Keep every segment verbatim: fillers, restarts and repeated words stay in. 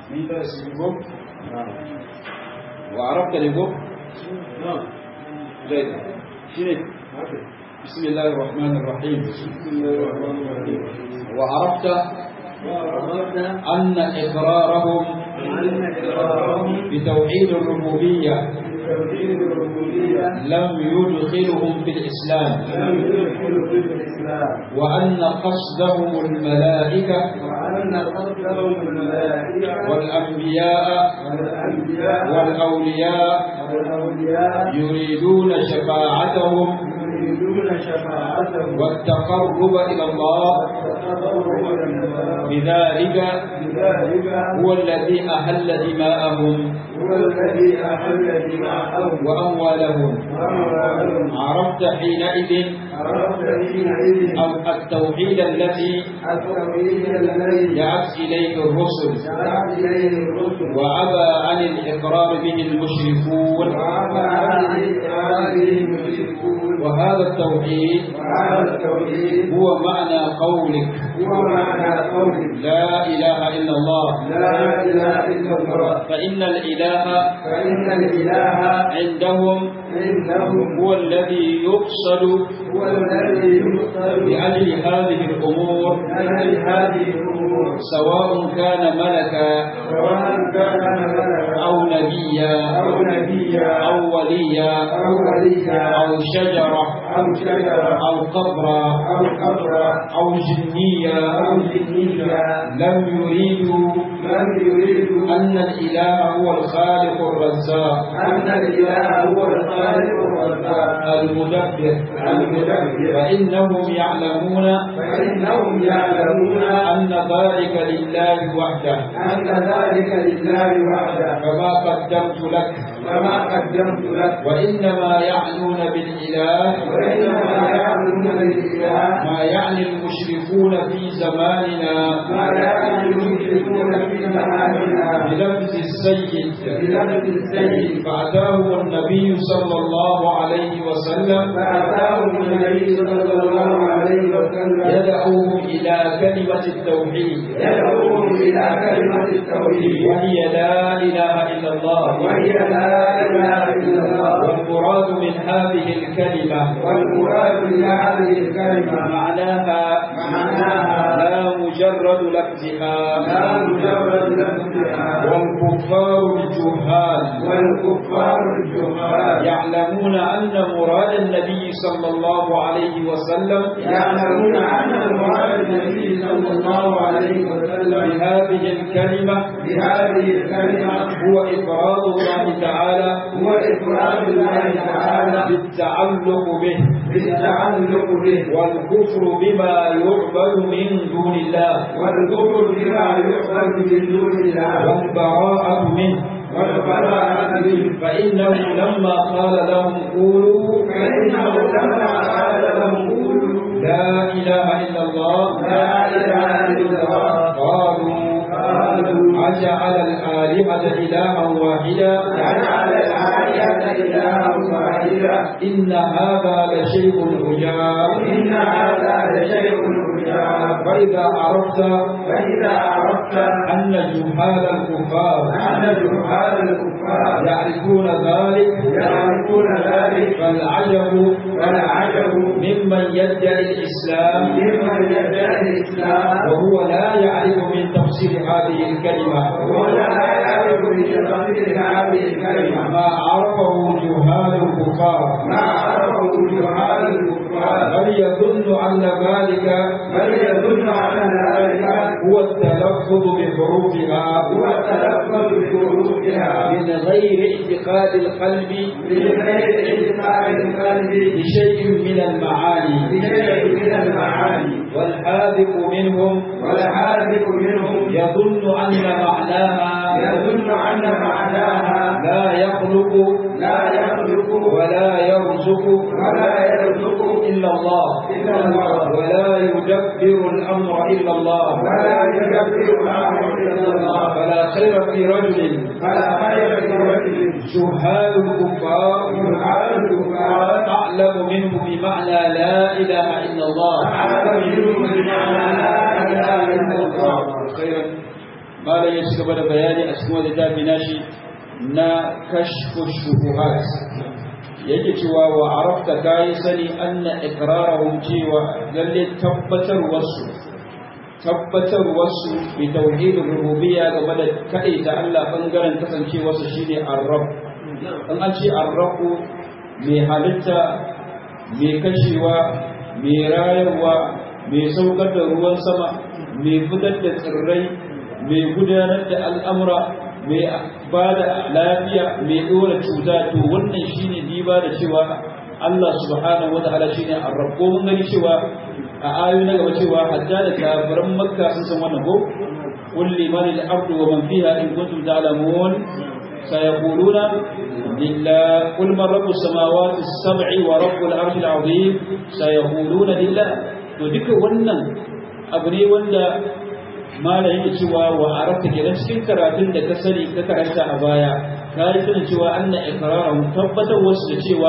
من درس اليوم وعرفت اليوم؟ نعم جيد. شنو؟ بسم الله الرحمن الرحيم. بسم الله الرحمن الرحيم. وعرفت أن إقرارهم بتوحيد الربوبية لم يدخلهم في الإسلام، وأن قصدهم الملائكة والأنبياء والأولياء يريدون شفاعتهم والتقرب إلى الله، بذلك هو الذي أحل دماءهم وأموالهم. عرفت حينئذ التوحيد الذي دعت إليه الرسل وأبى عن الإقرار به المشركون. وهذا التوحيد هو معنى قولك لا إله إلا الله. فإن الإله عندهم هو الذي يقصد بأجل هذه الأمور، سواء كان ملكا أو نبيا أو وليا أو شجرة أو قبرا أو جنيا. لم يريدوا أن الإله هو الخالق الرزاق المدبر، فإنهم يعلمون أن ذلك لله وحده. فما قدمت لك وإنما يعنون بالإله ما يعني المشركون في زماننا بلفظ السيد. فأتاهم النبي صلى الله عليه وسلم يدعوهم إلى كلمة التوحيد، وهي لا إله إلا الله. والمراد من هذه الكلمة معناها لا مجرد لفظها. والكفار الجهال يعلمون أن مراد النبي صلى الله عليه وسلم بهذه الكلمة هو إفراد الله تعالى بالتعلق به، والكفر بما يعبد من دون الله، والبراءة منه. فإنه لما قال لهم قولوا لا إله إلا الله قالوا أجعل الآلهة إلها واحدا إن هذا لشيء عجاب. فإذا عرفت أن جهال الكفار يعرفون ذلك، فالعجب ممن يدعي الإسلام وهو لا يعرف من تفسير هذه الكلمة ما عرفه جهال الكفار، بل يظن أن ذلك هو التلفظ بحروفها من غير اعتقاد القلب لشيء من المعاني. والحاذق منهم يظن أن معناها لا يخلق ولا يرزق إلا الله، ولا يدبر الأمر إلا الله. فلا خير في رجل جهال الكفار أعلم منه بمعنى لا إله إلا الله. خيرا. malam ya ci gaba da bayani a cikin wani tafi nashi na kashfu shubuhat yake cewa wa arafta kai sani anna iqrarahum cewa lalle tabbatar wasu tabbatar wasu bi tauhid rububiyya game da kai da Allah bangaren kasancewa su shine ar-rabb dan an ce ar-rabb mai halitta mai kashewa mai rayarwa mai saukar da ruwan sama mai fitar da tsirrai mai gudanar da al'amura mai ba da lafiya mai ɗora cuta to wannan shine diba da cewa Allah subhanahu wa ta'ala shine ar-rabb ko mun gani cewa a ayoyi na gaba cewa hatta da kafiran makka sun san wannan ko qul liman al-ardu wa man fiha in kuntum ta'lamun sayaquluna lillah qul man rabbus samawati as-sab'i wa rabbul arshi al-'azim sayaquluna lillah to duka wannan abu ne wanda malamin yake cewa wa arabta kenan cikin karatun da ka sani ka karanta a baya ka yi sanin cewa anna iqrarun tabbatar wasu da cewa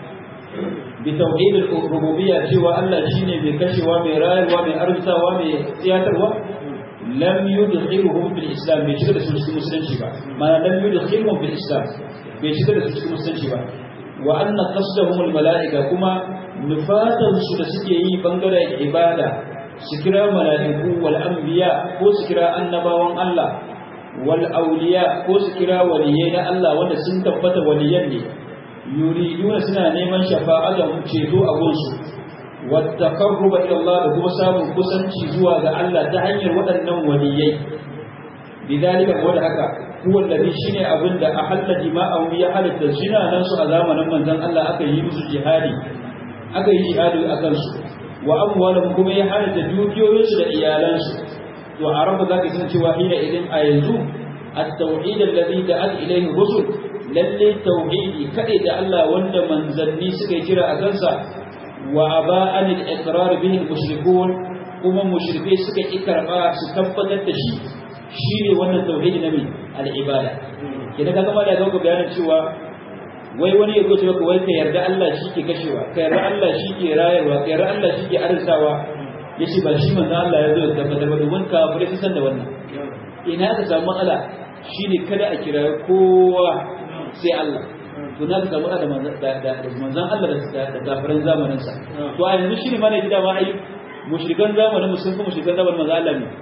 bi tauhid al-rububiyya cewa Allah shine mai kashewa mai rayuwa mai arzikawa mai tsiyatarwa lam yudkhiluhum fil islam bai shiga da su cikin musulunci ba mana lam yudkhiluhum fil islam bai shiga da su cikin musulunci ba wa anna qasdahum al-mala'ika kuma nufatan su da suke yi bangaren ibada su kira mala'iku wal anbiya ko su kira annabawan Allah wal awliya ko su kira waliyai na Allah wanda sun tabbata waliyan ne yuriduna suna neman shafa'atan ceto a gunsu wat taqarruba ila Allah da kuma samun kusanci zuwa ga Allah ta hanyar waɗannan waliyai bidalika wanda haka huwa alladhi shine abinda ahalla dima'ahum ya halatta jinanan su a zamanin manzon Allah aka yi musu jihadi aka yi jihadi akan su wa amwalahum kuma ya halatta dukiyoyinsu da iyalansu to a rabu zaka san cewa hina idan a yanzu at-tauhid alladhi da'at ilayhi rusul lalle tauhidi kade da Allah wanda manzanni suka kira a kansa wa aba'an al-iqrar bihi al-mushrikun kuma mushrike suka ikarba su tabbatar da shi shine wannan tauhidi na mai al-ibada kidan kaga ma da ga bayanin cewa wai wani ya goce maka wai ka yarda Allah shi ke kashewa ka yarda Allah shi ke rayarwa ka yarda Allah shi ke arzawa yace ba shi manzo Allah ya zo da tabbata ba domin kafirai sun san da wannan ina ka samu matsala shine kada a kira kowa sai Allah to na ka samu da manzon Allah da kafiran zamanin sa to a yanzu shine ma ne gida ma ai mushrikan zamanin musun kuma mushrikan zamanin manzo Allah ne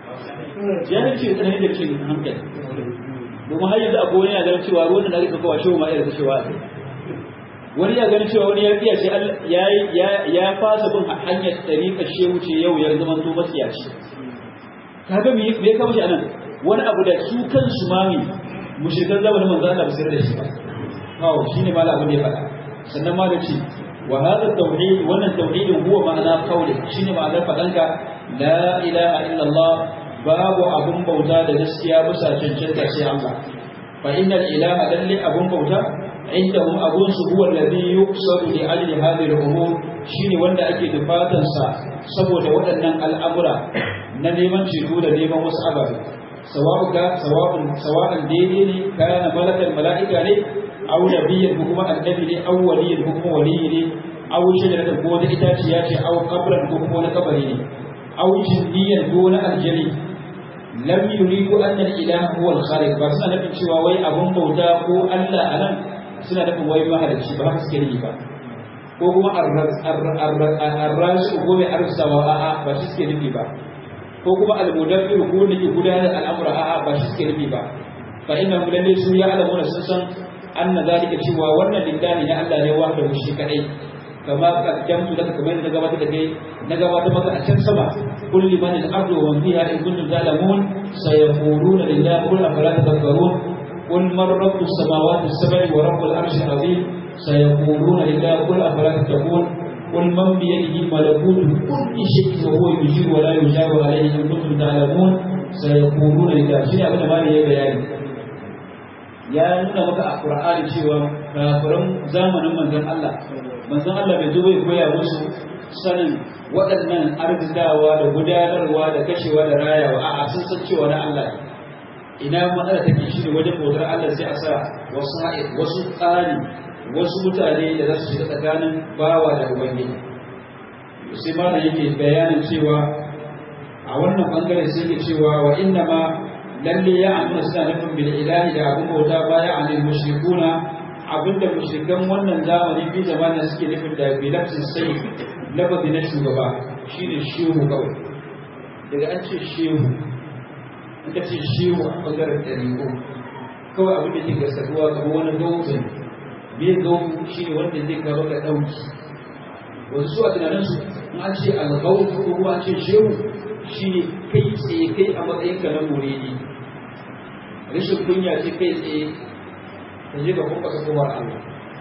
jahilci da tsanin da cikin hankali domin har yanzu akwai wani ya ganin cewa ruwan da ake kawo shi ma irin kashewa wani ya ganin cewa wani ya fiya ce ya ya fasa bin hanyar tariƙar shehu ce yau ya zama to masiyaci kaga me me kawo shi anan wani abu da su kansu mami mushrikan zamanin manzo Allah basir da shi ba kawo shine mala abin da ya faɗa sannan ma da ce wa hada tauhid wannan tauhidin huwa ma'ana qawli shine ma'anar fadanka la ilaha illallah babu abun bauta da gaskiya bisa cancanta sai Allah fa innal ilaha dalli abun bauta indahum abun su huwa alladhi yuqsadu li ajli hadhihi al-umur shine wanda ake dubatan sa saboda waɗannan al'amura na neman ceto da neman wasu ababe sawa'uka sawa'un sawa'an daidai ne kana malakan mala'ika ne aw nabiyyan ko kuma annabi ne aw waliyyan ko kuma waliyyi ne aw shajaratan ko wata itaciya ce aw qabran ko kuma wani kabari ne aw jinniyan ko wani aljani lam yuridu anna al-ilaha huwa al-khaliq ba suna nufin cewa wai abun bauta ko Allah anan suna nufin wai mahalicci ba haka suke nufi ba ko kuma ar-razi ko mai arsawa a'a ba shi suke nufi ba ko kuma al-mudabbir ko ne ke gudanar al'amura a'a ba shi suke nufi ba fa inna lalle su ya alamuna sun san anna zalika cewa wannan lillahi ne Allah ne wahda shi kadai kama kaddamtu laka kamar da gabata da kai na gabata maka a can sama kulli man al-ardu wa fiha in kuntum ta'lamun sayaquluna lillahi qul afala tadhakkarun qul man rabbus samawati as-sab'i wa rabbul arshi al-'azim sayaquluna lillahi qul afala tattaqun qul man bi yadihi malakutu kulli shay'in wa huwa yujiru wa la yujaru alayhi in kuntum ta'lamun sayaquluna lillahi shi abin da bani ya bayani ya nuna maka a Qur'ani cewa kafiran zamanin manzon Allah manzon Allah bai zo bai koya musu sanin waɗannan arzikawa da gudanarwa da kashewa da rayawa a'a sun san cewa na Allah ina matsala take shi ne wajen bautar Allah sai a sa wasu wasu tsari wasu mutane da za su shiga tsakanin bawa da ubangiji sai ma da yake bayanin cewa a wannan bangare sai yake cewa wa inna ma lalle ya amina suna nufin bil ilahi da abin bauta baya anil mushrikuna abinda mushrikan wannan zamani bi zamanin suke nufin da bilafsin sai lafazi na shugaba shine shehu kawai daga an ce shehu an ka ce shehu a bangaren ɗariƙo kawai abin da ke gaskatuwa kamar wani gautan me gautu shine wanda zai kawo ka ɗauki wasu su a tunaninsu in an ce algautu ko kuma an ce shehu shine kai tsaye kai a matsayin ka na muridi rashin kunya ce kai tsaye ka je ka kwakwasa kowar Allah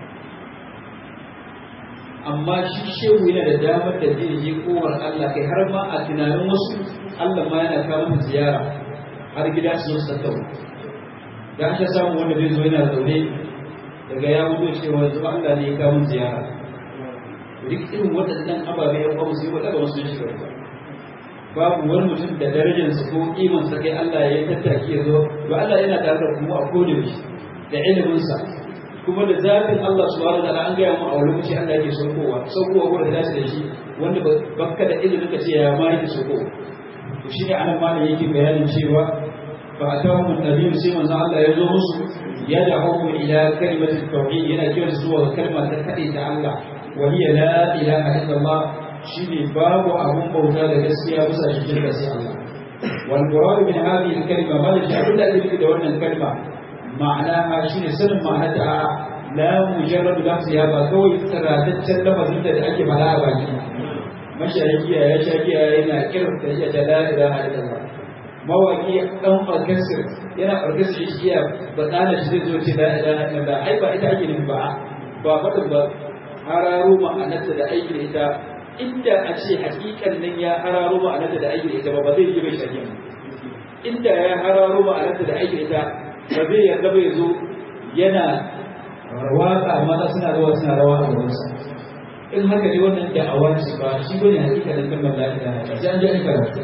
amma shi shehu yana da damar da zai je kowar Allah kai har ma a tunanin wasu Allah ma yana kawo mu ziyara har gida su zo su tattauna da aka samu wanda zai zo yana zaune daga ya mutu cewa yanzu Allah ne ya kawo mu ziyara duk irin waɗannan ababe ya kawo su yi wadda ba su shiga ba babu wani mutum da darajarsa ko imansa kai Allah ya tattaki ya zo ba Allah yana tare da kuma a kodin shi da iliminsa kuma da zafin Allah subhanahu wa ta'ala an gaya mu a wani lokaci Allah yake saukowa saukowa ko da dace da shi wanda bakka da ilimin ka ce ya ma yake saukowa to shi ne anan malam yake bayanin cewa fa atahum an-nabiy sai manzo Allah ya zo musu ya da'u ila kalimatit tauhid yana kiran su zuwa kalma ta kade ta Allah wa hiya la ilaha illallah shine babu abun bauta da gaskiya bisa shi shirka sai Allah wal murad min hadhihi al-kalima ma da abin da ake da wannan kalma ma'anaha shine sanin ma'anarta la mujarrad lafziha ba kawai tsarataccen lafazin da ake fada a baki masharikiya ya shakiya yana kiran ta ya la ilaha illallah mawaki dan orkestra yana orkestra shi ya badana shi zai zo ce la ilaha illallah ai ba ita ake nufi ba ba fadin ba hararo ma'anarta da aiki da ita inda a ce hakikan nan ya hararo ma'anarta da aiki da ita ba ba zai yi bai shakiya inda ya hararo ma'anarta da aiki da ita ba zai yarda bai zo yana waka mata suna rawa suna rawa a gabansa in haka ne wannan da'awa ce ba shi bane hakikalin kalmar la ilaha illallah sai an ji an karatu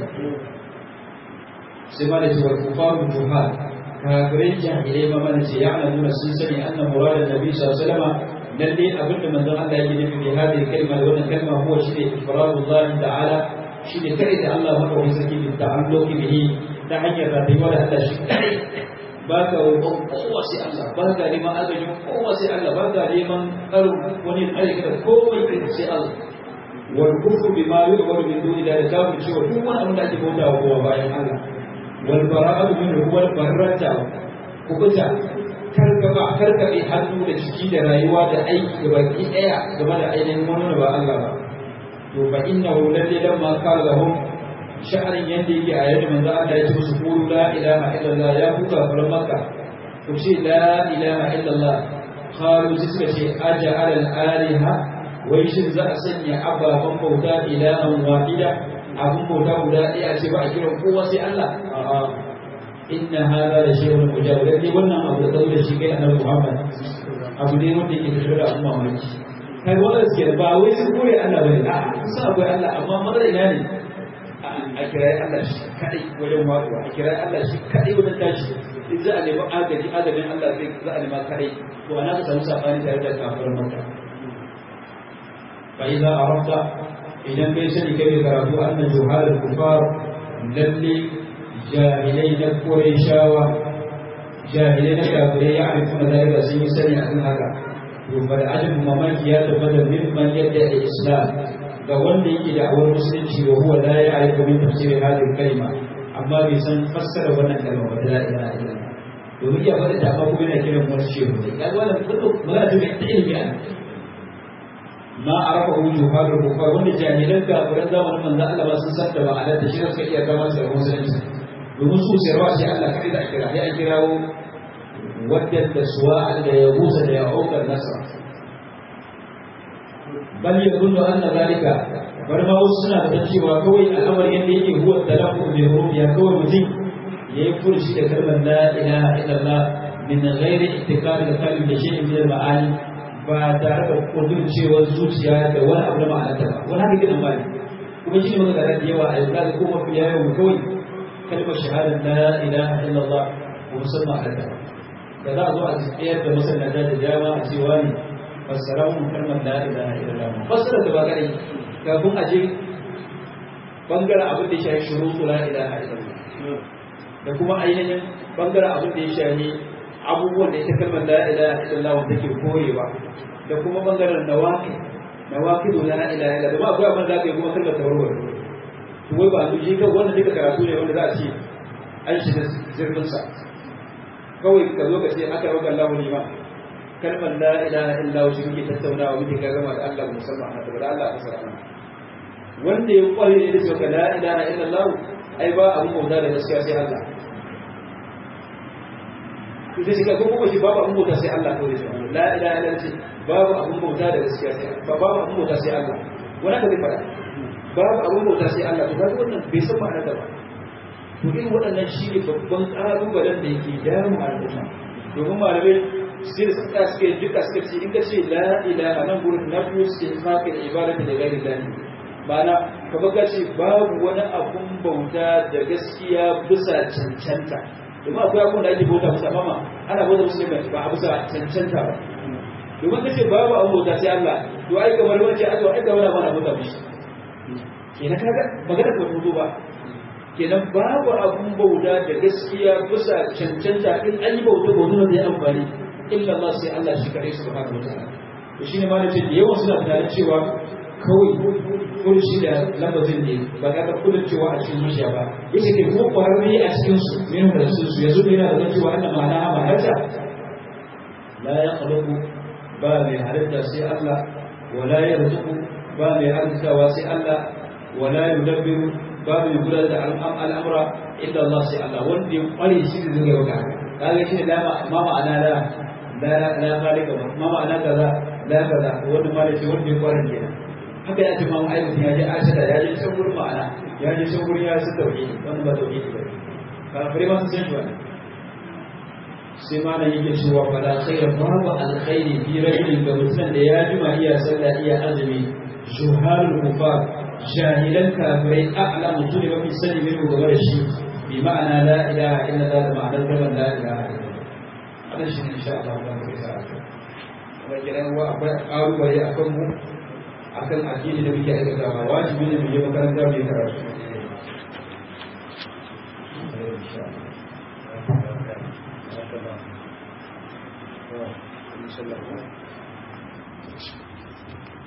sai ma da cewa kufaru juhal kafirai jahilai ma mana ce ya'lamuna sun sani anna muradan nabi sallallahu alaihi wasallam lalle abinda manzon Allah yake nufi da hadin kalma da wannan kalma huwa shine ifradullah ta'ala shine kai da Allah madaukakin sarki da ta'alluqi bihi ta hanyar rayuwa da Allah shi kai ba ka roƙon kowa sai Allah ba ka neman agajin kowa sai Allah ba ka neman ƙarin wani aiki da komai kai sai Allah wal kufru bima yu'budu min duni da kafir cewa duk wani abin da ake bauta wa kowa bayan Allah wal bara'atu min huwa barrata kubuta karkaba karkabe hannu da jiki da rayuwa da aiki da baki daya game da ainihin wani ba Allah ba to fa innahu lalle lamma qala lahum sha'anin yadda yake a yadda manzo Allah ya ce musu qulu la ilaha illallah ya kuka faran makka ku ce la ilaha illallah qalu suka ce aja'al al-aliha wai shin za a sanya ababan bauta ilahan wahida abun bauta guda ɗaya a ce ba a kiran kowa sai Allah a'a inna hadha la shay'un mujab dai wannan abu da da shi kai annabi Muhammad abu ne wanda yake tafiya da umma mulki kai wannan suke ba wai su koyi Allah bane a sun akwai Allah amma madara ina ne a kirai Allah shi kadai wajen waduwa a kirai Allah shi kadai wajen tashi in za a nemi agaji agajin Allah zai za a nema kadai to ana ka samu sabani tare da kafirin Makka fa idza arafta idan kai sani kai karatu anna juhal al-kufar lalle jahilai na Qurayshawa jahilai na kafirai ya arifuna dalika sun yi sani akan haka to fa da ajin mamaki ya tabbata mimman yadda al-islam ga wanda yake da awar musulunci wa huwa la ya'rifu min tafsir hadhihi kalma amma bai san fassara wannan kalma ba la ilaha illallah domin ya faɗi da amma kuma yana kiran wani shehu ne kaga wannan kullu magana ce mai ilimi an ma arafa wuju hadu kufar wanda jahilan kafiran zamanin manzo Allah ba sun san da ba alal da shi suka iya gama sai musulunci domin su sai rawa sai Allah kai da kira sai an kirawo wadda da suwa da ya busa da ya aukar nasa bal yadullu anna zalika bar ma wasu suna da cewa kawai al'amari yadda yake huwa talaqqu bi rubiya kawai mutum yayi furshi da kalmar la ilaha illallah min ghairi ittikar da kalmar da shi min al-ma'ani ba tare da kudin cewa zuciya da wani abu da ma'anarta ba wani haka gidan mali kuma shi ne muka da yawa a yanzu da kuma fi yayin kawai kalmar shahada la ilaha illallah wa musamman alaka da za a zo a tsayar da masallata da dama a cewa ne fassara mun kalmar la ilaha illallah fassara da ba kadai kafin a je bangaren abin da shi shurutu la ilaha illallah da kuma ainihin bangaren abin da ya shafi abubuwan da ita kalmar la ilaha illallah wanda take korewa da kuma bangaren nawaqi nawaqi la ilaha illallah kuma akwai abin da zaka yi kuma kalmar tawarwar to wai ba shi ga wannan duka karatu ne wanda za a ce an shiga zirfin sa kawai ka zo ka ce aka roƙa Allah ne ma kalmar la ilaha illallah shi muke tattaunawa muke gama da Allah musamman a tabbata Allah ya sarrafa wanda ya kware ne da cewa la ilaha illallah ai ba abin bauta da gaskiya sai Allah ita shi ka kuma shi babu abin bauta sai Allah kawai shi la ilaha illallah babu abin bauta da gaskiya sai ba babu abin bauta sai Allah wani ka zai fada babu abin bauta sai Allah to kaga wannan bai san ma'anar da ba to irin waɗannan shi ne babban ƙalubalen da yake damu al'umma domin malamai sai da suka suke duka suka ce in ka ce la ilaha nan gurin na biyu suke fakin ibadatu da gairi lahi ma'ana ka baka ce babu wani abun bauta da gaskiya bisa cancanta domin akwai abun da ake bauta musa mama ana bauta musu ne ba a bisa cancanta ba domin ka ce babu abun bauta sai Allah to ai kamar wani ce ai ai kamar ana bauta mishi kenan kaga magana ko mutu ba kenan babu abun bauta da gaskiya bisa cancanta in an yi bauta bauta da ya amfani illa Allah sai Allah shi kare subhanahu wa ta'ala to shine ma nace da yawan suna tunanin cewa kawai kurshi da lafazin ne ba ka ga kullun cewa a cikin zuciya ba yace ke ko kwararre a cikin su min da su su yazo yana da cewa annan ma'ana amarata la yakhluqu ba mai halitta sai Allah wala yarzuqu ba mai arzikawa sai Allah wala yudabbiru ba mai kula da al'amura illa Allah sai Allah wanda ya kware shi da zai ga kaga shi da ma ma'ana la la la zalika ma ma'ana kaza la kaza wanda ma da shi wanda ya kware kenan haka ya ce ma ai mutum ya je ashada ya je can gurin ma'ana ya je can gurin ya san tauhidi wannan ba tauhidi ba kafire ma sun san shi wannan sai ma nan yake cewa fala khayra babu alkhairi fi rajulin ga mutum da ya jima iya sallah iya azumi juhalul kufar jahilan kafirai a'lamu tuni wa fi sani min gaba da shi bi ma'ana la ilaha illa Allah da ma'anar kalmar la ilaha illa Allah wannan shi ne insha Allah ba mu kai sa'a kuma kiran wa akwai ƙalubale akan mu akan addini da muke aikata wajibi ne mu je makaranta mu yi karatu insha Allah